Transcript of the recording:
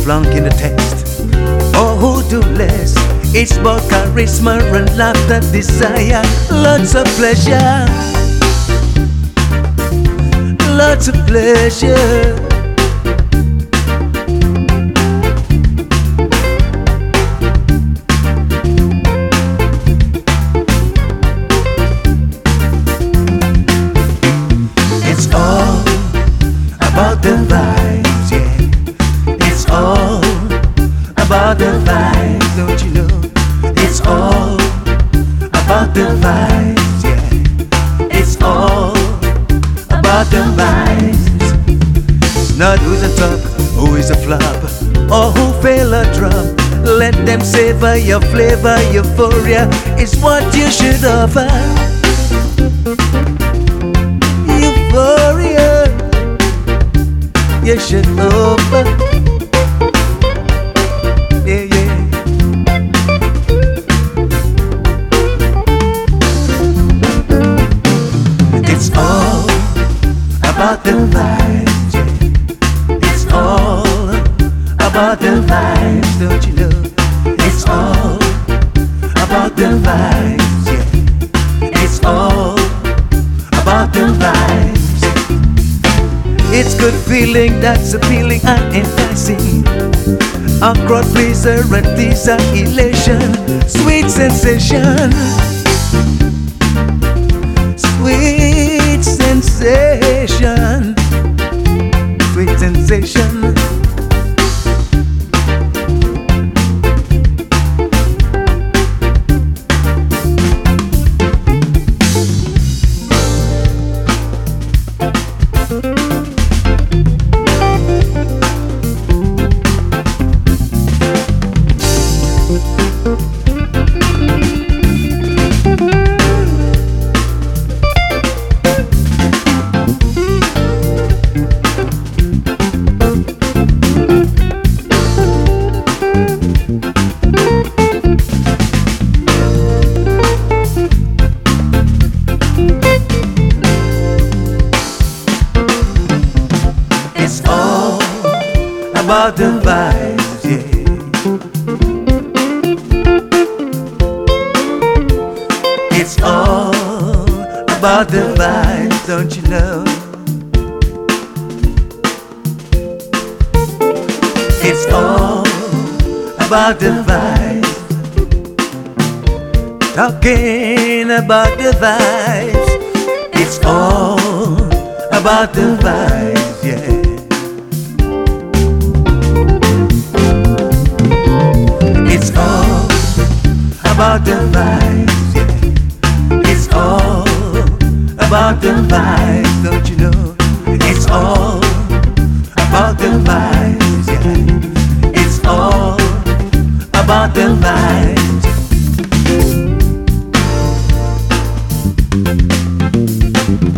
flunking the test or who do less. It's about charisma and laughter, desire, lots of pleasure, lots of pleasure. It's all about the vibes, yeah. It's all about the vibes, don't you know? It's all about the vibes, yeah. It's all about the vibes. It's not who's on top, who is a flop, or who fail a drop. Let them savor your flavor, euphoria is what you should offer. Euphoria, you should offer. Yeah, yeah. It's all about the vibes, yeah. It's all about the vibes, don't you know? It's all about the vibes, yeah. It's all about the vibes. It's good feeling that's appealing and enticing. A crowd pleaser and teaser elation, sweet sensation, sweet sensation, sweet sensation. It's all about the vibes, yeah. It's all about the vibes, don't you know? It's all about the vibes. Talking about the vibes. It's all about the vibes, yeah. It's all about the vibes, yeah. It's all about the vibes, don't you know? It's all about the vibes, yeah. It's all about the vibes.